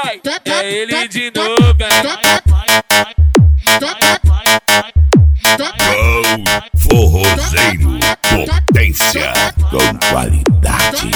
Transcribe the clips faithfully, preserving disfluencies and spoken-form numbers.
vai, é ele de novo, Go Forrozeiro, potência com qualidade.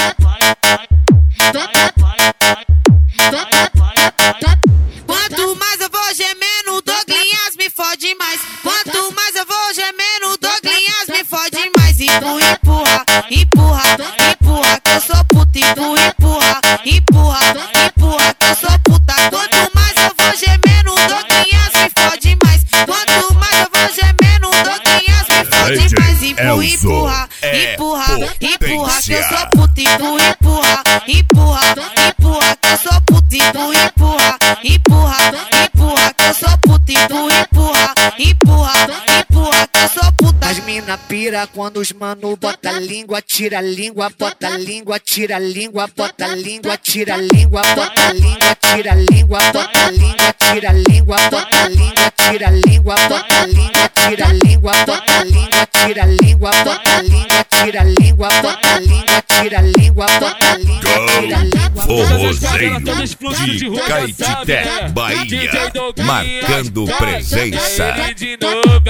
Quanto mais eu vou gemendo, o Douglinhas me fode mais. Quanto mais eu vou gemendo, o Douglinhas me fode mais. Empurra, empurra, empurra, empurra, que eu sou puta. Empurra, empurra, empurra, empurra, que eu sou puta. Quanto mais eu vou gemendo, o Douglinhas me fode mais. Quanto mais eu vou gemendo, o Douglinhas me fode mais. Empurra, empurra, empurra, empurra, que eu sou puta. Empurra, empurra, empurra, empurra, que eu sou puta. Empurra, empurra, empurra, empurra, que eu sou puta. Empurra, empurra, empurra, empurra, que eu sou puta. As mina pira quando os mano bota a língua, tira a língua, bota a língua, tira a língua, bota a língua, tira a língua, bota a língua, tira a língua, bota a língua, tira a língua, bota a língua, tira a língua, bota a língua, tira a língua, bota a língua, tira a língua, bota a língua, tira a língua, bota a língua, tira a língua, bota a língua, tira a língua. Forrozeiro de Caetité, Bahia, marcando presença. é ele de novo,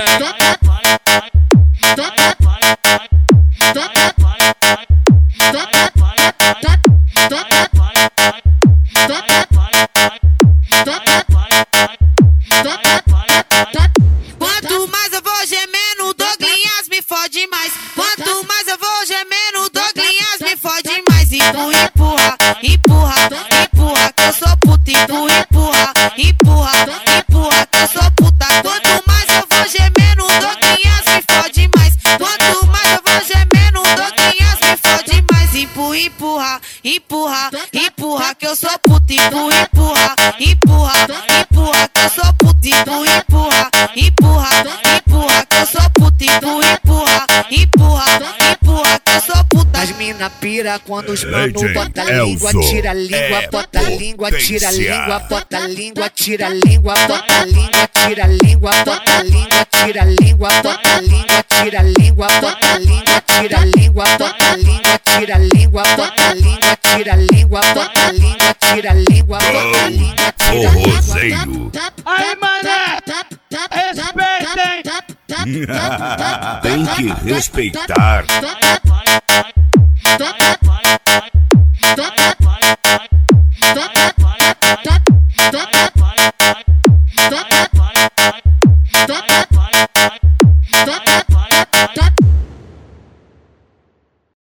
Quanto mais eu vou gemendo, o Douglinhas me fode mais. Quanto mais eu vou gemendo, o Douglinhas me fode mais. Empurra, empurra, empurra, empurra, que eu sou puta. Empurra, empurra, empurra, empurra, que eu sou puta. Quanto mais eu vou gemendo, o Douglinhas me fode mais. Quanto mais eu vou gemendo, o Douglinhas me fode mais. Empurra, empurra, empurra, empurra, que eu sou puta. Empurra, empurra, empurra, empurra, que eu sou puta. Empurra, empurra, empurra, empurra, que eu sou puta. Empurra, empurra, empurra, empurra, que eu sou puta. As mina pira quando os mano bota a língua, tira a língua, bota a língua, tira a língua, bota a língua, tira a língua, bota a língua, tira a língua, bota a língua, tira a língua, bota a língua, tira a língua, bota a língua, tira a língua, bota a língua, tira a língua, bota a língua, tira a língua, bota a língua, tira a língua, bota a língua, tira a língua. Forrozeiro. aí, mané, respeitem. Tem que respeitar. Toca,